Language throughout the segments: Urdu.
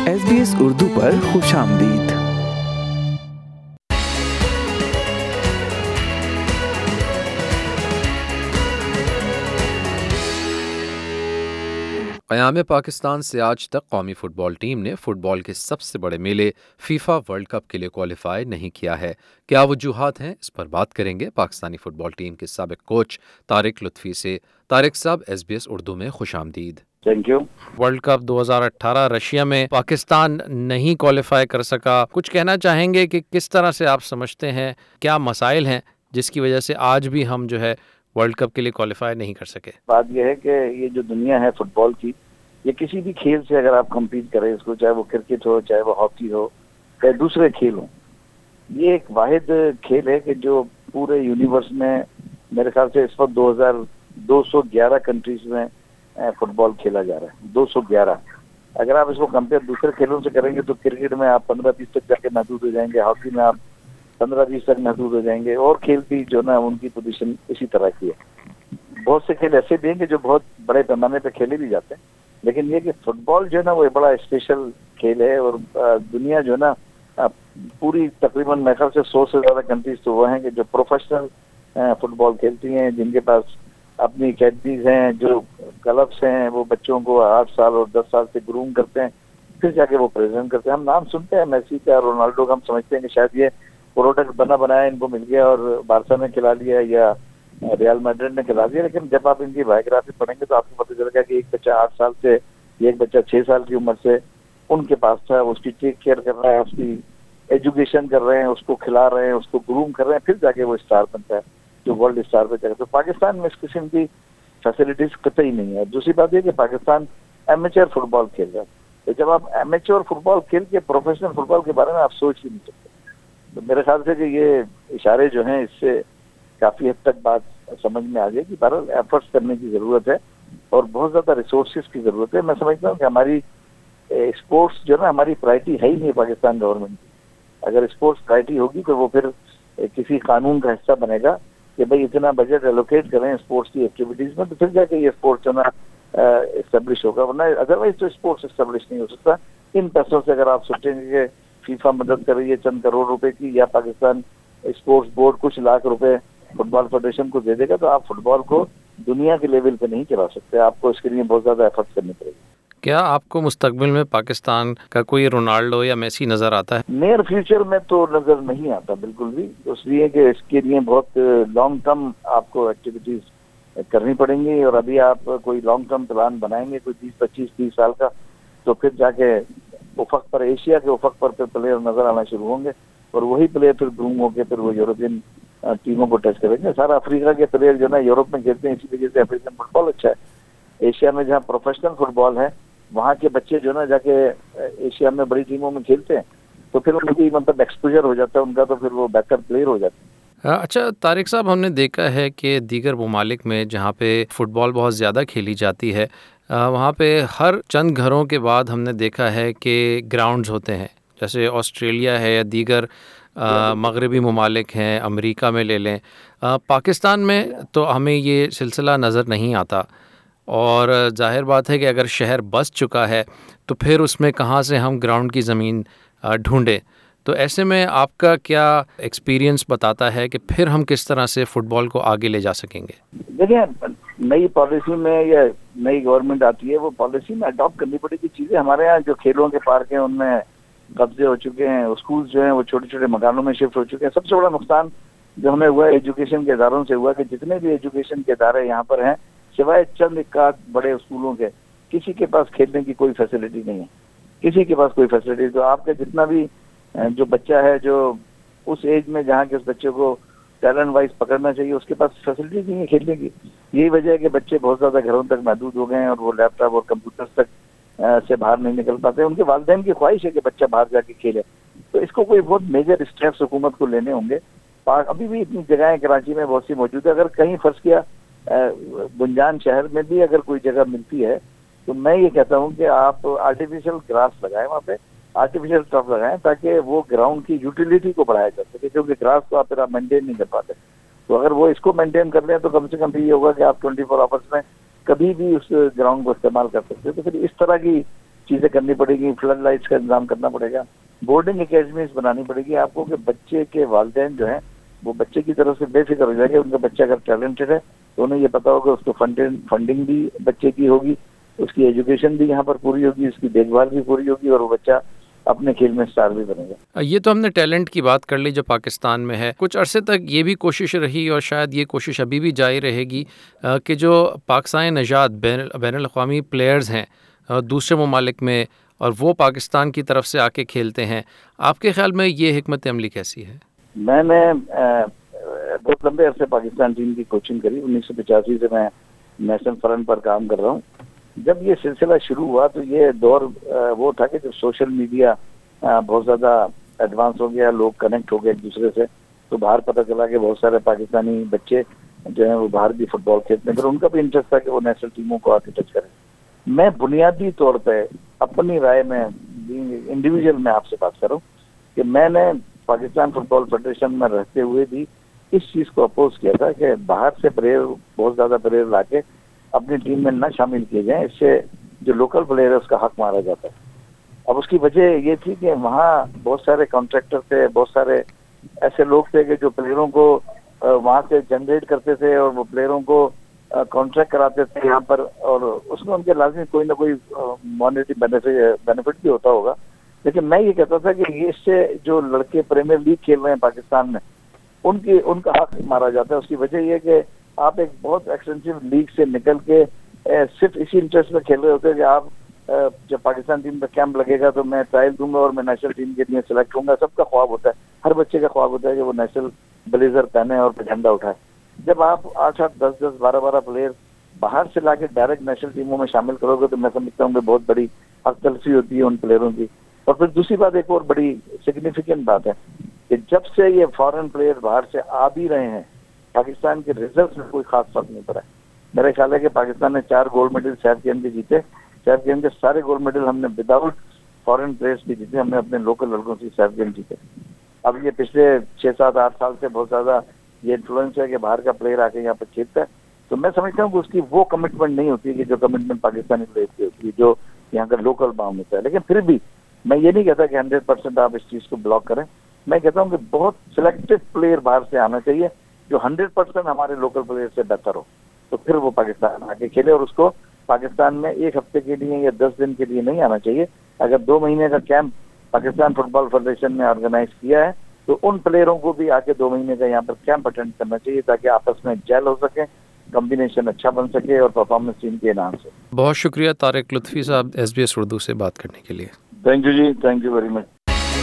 SBS اردو پر خوش آمدید۔ قیام پاکستان سے آج تک قومی فٹ بال ٹیم نے فٹ بال کے سب سے بڑے میلے فیفا ورلڈ کپ کے لیے کوالیفائی نہیں کیا ہے۔ کیا وجوہات ہیں، اس پر بات کریں گے پاکستانی فٹ بال ٹیم کے سابق کوچ طارق لطفی سے۔ طارق صاحب، SBS اردو میں خوش آمدید۔ Thank you. World cup 2018 Russia میں پاکستان نہیں کوالیفائی کر سکا، کچھ کہنا چاہیں گے کہ کس طرح سے آپ سمجھتے ہیں کیا مسائل ہیں جس کی وجہ سے آج بھی ہم جو ہے ورلڈ کپ کے لیے کوالیفائی نہیں کر سکے؟ بات یہ ہے کہ یہ جو دنیا ہے فٹ بال کی، یہ کسی بھی کھیل سے اگر آپ کمپیٹ کریں اس کو، چاہے وہ کرکٹ ہو، چاہے وہ ہاکی ہو، چاہے دوسرے کھیل ہوں، یہ ایک واحد کھیل ہے کہ جو پورے یونیورس میں میرے خیال سے اس وقت 211 کنٹریز میں فٹ بال کھیلا جا رہا ہے۔ 211۔ اگر آپ اس کو کمپیئر دوسرے کھیلوں سے کریں گے تو کرکٹ میں آپ 15-20 تک جا کے محدود ہو جائیں گے، ہاکی میں آپ 15-20 تک محدود ہو جائیں گے، اور کھیل بھی جو نا ان کی پوزیشن اسی طرح کی ہے۔ بہت سے کھیل ایسے بھی ہیں کہ جو بہت بڑے پیمانے پہ کھیلے بھی جاتے ہیں، لیکن یہ کہ فٹ بال جو ہے نا وہ بڑا اسپیشل کھیل ہے، اور دنیا جو ہے نا پوری تقریباً میرے خیال سے 100 سے زیادہ کنٹریز تو وہ ہیں کہ جو پروفیشنل فٹ بال کھیلتی ہیں، جن کے پاس اپنی اکیڈمیز ہیں، جو کلبس ہیں، وہ بچوں کو 8 سال اور 10 سال سے گروم کرتے ہیں، پھر جا کے وہ پریزنٹ کرتے ہیں۔ ہم نام سنتے ہیں میسی کا، رونالڈو کا، ہم سمجھتے ہیں کہ شاید یہ پروڈکٹ بنایا ان کو مل گیا اور بارسا نے کھلا لیا یا ریال میڈرڈ نے کھلا دیا، لیکن جب آپ ان کی بایوگرافی پڑھیں گے تو آپ کو پتہ چلے گا کہ ایک بچہ 8 سال سے، ایک بچہ 6 سال کی عمر سے ان کے پاس تھا، اس کی ٹیک کیئر کر رہا ہے، اس کی ایجوکیشن کر رہے ہیں، اس کو کھلا رہے ہیں، اس کو گروم کر رہے ہیں، پھر جا کے وہ اسٹار بنتا ہے جو ورلڈ اسٹار پہ جائے گا۔ تو پاکستان میں اس قسم کی فیسلٹیز قطعی نہیں ہے۔ دوسری بات یہ کہ پاکستان ایمیچر فٹ بال کھیل رہا ہے، تو جب آپ ایمیچر فٹ بال کھیل کے پروفیشنل فٹ بال کے بارے میں آپ سوچ ہی نہیں سکتے، تو میرے خیال سے کہ یہ اشارے جو ہیں اس سے کافی حد تک بات سمجھ میں آ گئی کہ بہرحال ایفرٹس کرنے کی ضرورت ہے اور بہت زیادہ ریسورسز کی ضرورت ہے۔ میں سمجھتا ہوں کہ ہماری اسپورٹس جو ہے نا ہماری پرائرٹی ہے ہی نہیں پاکستان گورنمنٹ کی۔ اگر اسپورٹس پرائرٹی ہوگی تو وہ پھر کسی قانون کا حصہ بنے گا کہ بھئی اتنا بجٹ ایلوکیٹ کریں اسپورٹس کی ایکٹیویٹیز میں، تو پھر جا کے یہ اسپورٹس جو نا اسٹیبلش ہوگا، ورنہ ادروائز تو اسپورٹس اسٹیبلش نہیں ہو سکتا۔ ان پیسوں سے اگر آپ سوچیں گے کہ فیفا مدد کر رہی ہے چند کروڑ روپے کی، یا پاکستان اسپورٹس بورڈ کچھ لاکھ روپے فٹ بال فیڈریشن کو دے دے گا، تو آپ فٹ بال کو دنیا کے لیول پہ نہیں چلا سکتے، آپ کو اس کے لیے بہت زیادہ ایفرٹ کرنی پڑے گی۔ کیا آپ کو مستقبل میں پاکستان کا کوئی رونالڈو یا میسی نظر آتا ہے؟ نیئر فیوچر میں تو نظر نہیں آتا بالکل بھی، اس لیے کہ اس کے لیے بہت لانگ ٹرم آپ کو ایکٹیویٹیز کرنی پڑیں گی، اور ابھی آپ کوئی لانگ ٹرم پلان بنائیں گے کوئی 20-25-30 سال کا، تو پھر جا کے افق پر، ایشیا کے افق پر پھر پلیئر نظر آنا شروع ہوں گے، اور وہی پلیئر پھر گروم ہو کے پھر وہ یورپین ٹیموں کو ٹچ کریں گے۔ سارا افریقہ کے پلیئر جو نا یورپ میں کھیلتے ہیں، اسی وجہ سے افریقن فٹ بال اچھا ہے۔ ایشیا میں جہاں پروفیشنل فٹ بال ہے، وہاں کے بچے جو نا جا کے ایشیا میں بڑی ٹیموں میں کھیلتے ہیں، تو پھر ان کی مطلب ایکسپوجر ہو جاتا ہے ان کا، تو پھر وہ بہتر پلیئر ہو جاتے ہیں۔ اچھا طارق صاحب، ہم نے دیکھا ہے کہ دیگر ممالک میں جہاں پہ فٹ بال بہت زیادہ کھیلی جاتی ہے، وہاں پہ ہر چند گھروں کے بعد ہم نے دیکھا ہے کہ گراؤنڈز ہوتے ہیں، جیسے آسٹریلیا ہے یا دیگر مغربی ممالک ہیں، امریکہ میں لے لیں۔ پاکستان میں تو ہمیں یہ سلسلہ نظر نہیں آتا، اور ظاہر بات ہے کہ اگر شہر بس چکا ہے تو پھر اس میں کہاں سے ہم گراؤنڈ کی زمین ڈھونڈیں؟ تو ایسے میں آپ کا کیا ایکسپیرینس بتاتا ہے کہ پھر ہم کس طرح سے فٹ بال کو آگے لے جا سکیں گے؟ دیکھیں، نئی پالیسی میں یا نئی گورنمنٹ آتی ہے، وہ پالیسی میں اڈاپٹ کرنی پڑے گی چیزیں۔ ہمارے یہاں جو کھیلوں کے پارک ہیں ان میں قبضے ہو چکے ہیں، اسکول جو ہیں وہ چھوٹے چھوٹے مکانوں میں شفٹ ہو چکے ہیں۔ سب سے بڑا نقصان جو ہمیں ہوا ہے ایجوکیشن کے اداروں سے ہوا کہ جتنے بھی ایجوکیشن کے ادارے یہاں پر ہیں، سوائے چند ایک بڑے اسکولوں کے، کسی کے پاس کھیلنے کی کوئی فیسلٹی نہیں ہے، کسی کے پاس کوئی فیسلٹی۔ تو آپ کا جتنا بھی جو بچہ ہے جو اس ایج میں جہاں کے اس بچے کو ٹیلنٹ وائز پکڑنا چاہیے، اس کے پاس فیسلٹی نہیں ہے کھیلنے کی۔ یہی وجہ ہے کہ بچے بہت زیادہ گھروں تک محدود ہو گئے ہیں، اور وہ لیپ ٹاپ اور کمپیوٹر تک سے باہر نہیں نکل پاتے۔ ان کے والدین کی خواہش ہے کہ بچہ باہر جا کے کھیلے، تو اس کو کوئی بہت میجر اسٹیپس حکومت کو لینے ہوں گے۔ ابھی بھی اتنی جگہیں کراچی میں بہت سی موجود ہے، اگر کہیں فرض کیا گنجان شہر میں بھی اگر کوئی جگہ ملتی ہے، تو میں یہ کہتا ہوں کہ آپ آرٹیفیشل گراس لگائیں، وہاں پہ آرٹیفیشل ٹرف لگائیں، تاکہ وہ گراؤنڈ کی یوٹیلیٹی کو بڑھایا جا سکے، کیونکہ گراس کو آپ مینٹین نہیں کر پاتے۔ تو اگر وہ اس کو مینٹین کر لیں تو کم سے کم بھی یہ ہوگا کہ آپ 24 آورس میں کبھی بھی اس گراؤنڈ کو استعمال کر سکتے ہیں۔ تو پھر اس طرح کی چیزیں کرنی پڑے گی، فلڈ لائٹس کا انتظام کرنا پڑے گا، بورڈنگ اکیڈمیز بنانی پڑے گی آپ کو کہ بچے کے والدین جو ہیں وہ بچے کی طرف سے بے فکر ہو جائے گا. ان کا بچہ اگر ٹیلنٹڈ ہے تو انہیں یہ پتا ہوگا اس کو فنڈنگ بھی بچے کی ہوگی، اس کی ایجوکیشن بھی یہاں پر پوری ہوگی، اس کی دیکھ بھال بھی پوری ہوگی، اور وہ بچہ اپنے کھیل میں اسٹار بھی بنے گا. یہ تو ہم نے ٹیلنٹ کی بات کر لی جو پاکستان میں ہے. کچھ عرصے تک یہ بھی کوشش رہی اور شاید یہ کوشش ابھی بھی جاری رہے گی کہ جو پاکستانی نژاد بین الاقوامی پلیئرز ہیں دوسرے ممالک میں اور وہ پاکستان کی طرف سے آ کے کھیلتے ہیں، آپ کے خیال میں یہ حکمت عملی کیسی ہے؟ میں نے بہت لمبے عرصے پاکستان ٹیم کی کوچنگ کری. 1985 سے میں نیشنل فرنٹ پر کام کر رہا ہوں. جب یہ سلسلہ شروع ہوا تو یہ دور وہ تھا کہ جب سوشل میڈیا بہت زیادہ ایڈوانس ہو گیا، لوگ کنیکٹ ہو گئے ایک دوسرے سے، تو باہر پتہ چلا کہ بہت سارے پاکستانی بچے جو ہیں وہ باہر بھی فٹ بال کھیلتے ہیں، پھر ان کا بھی انٹرسٹ تھا کہ وہ نیشنل ٹیموں کو آ کے ٹچ کریں. میں بنیادی طور پہ اپنی رائے میں انڈیویجول میں آپ سے بات کروں کہ میں نے پاکستان فٹ بال فیڈریشن میں رہتے ہوئے بھی اس چیز کو اپوز کیا تھا کہ باہر سے پلیئر بہت زیادہ پلیئر لا کے اپنی ٹیم میں نہ شامل کیے جائیں، اس سے جو لوکل پلیئر ہے اس کا حق مارا جاتا ہے. اب اس کی وجہ یہ تھی کہ وہاں بہت سارے کانٹریکٹر تھے، بہت سارے ایسے لوگ تھے کہ جو پلیئروں کو وہاں سے جنریٹ کرتے تھے اور وہ پلیئروں کو کانٹریکٹ کراتے تھے یہاں پر، اور اس میں ان کے لازمی کوئی نہ کوئی مانیٹری بینیفٹ بھی ہوتا ہوگا. لیکن میں یہ کہتا تھا کہ یہ اس سے جو لڑکے پریمیئر لیگ کھیل رہے ہیں پاکستان میں ان کا حق مارا جاتا ہے. اس کی وجہ یہ کہ آپ ایک بہت ایکسٹینسو لیگ سے نکل کے صرف اسی انٹرسٹ میں کھیل رہے ہوتے ہیں کہ آپ جب پاکستان ٹیم کا کیمپ لگے گا تو میں ٹرائل دوں گا اور میں نیشنل ٹیم کے لیے سلیکٹ ہوں گا. سب کا خواب ہوتا ہے، ہر بچے کا خواب ہوتا ہے کہ وہ نیشنل بلیزر پہنے اور جھنڈا اٹھائے. جب آپ 8-8 10-10 12-12 پلیئر باہر سے لا کے ڈائریکٹ نیشنل ٹیموں میں شامل کرو گے تو میں سمجھتا ہوں کہ بہت بڑی حق تلفی ہوتی ہے ان پلیئروں کی. اور پھر دوسری بات، ایک اور بڑی سگنیفیکینٹ بات ہے کہ جب سے یہ فارن پلیئر باہر سے آ بھی رہے ہیں پاکستان کے ریزلٹ میں کوئی خاص فرق نہیں پڑا ہے. میرا خیال ہے کہ پاکستان نے 4 گولڈ میڈل سیف گیم کے جیتے. سیف گیم کے سارے گولڈ میڈل ہم نے وداؤٹ فارن پلیئرس کے جیتے، ہم نے اپنے لوکل لڑکوں سے سیف گیم جیتے. اب یہ پچھلے 6-7-8 سال سے بہت زیادہ یہ انفلوئنس ہے کہ باہر کا پلیئر آ کے یہاں پہ کھیلتا ہے، تو میں سمجھتا ہوں کہ اس کی وہ کمٹمنٹ نہیں ہوتی ہے کہ جو کمٹمنٹ پاکستانی پلیئر کی ہوتی ہے، جو یہاں کا لوکل بام ہوتا ہے. لیکن پھر بھی میں یہ نہیں کہتا کہ 100% آپ اس چیز کو بلاک کریں. میں کہتا ہوں کہ بہت سلیکٹڈ پلیئر باہر سے آنا چاہیے جو 100% ہمارے لوکل پلیئر سے بہتر ہو، تو پھر وہ پاکستان آ کے کھیلے. اور اس کو پاکستان میں 1 ہفتے کے لیے یا 10 دن کے لیے نہیں آنا چاہیے. اگر 2 مہینے کا camp Pakistan football federation نے آرگنائز کیا ہے تو ان پلیئروں کو بھی آ کے 2 مہینے کا یہاں پر کیمپ اٹینڈ کرنا چاہیے تاکہ آپس میں جیل ہو سکے، کمبینیشن اچھا بن سکے اور پرفارمنس ٹیم کے انہانس ہو. بہت شکریہ طارق لطفی صاحب SBS اردو سے بات کرنے کے لیے. تھینک یو جی، تھینک یو ویری مچ.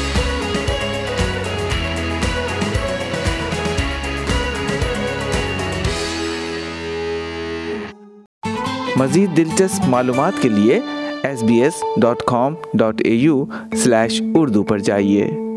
مزید دلچسپ معلومات کے لیے sbs.com.au/urdu پر جائیے.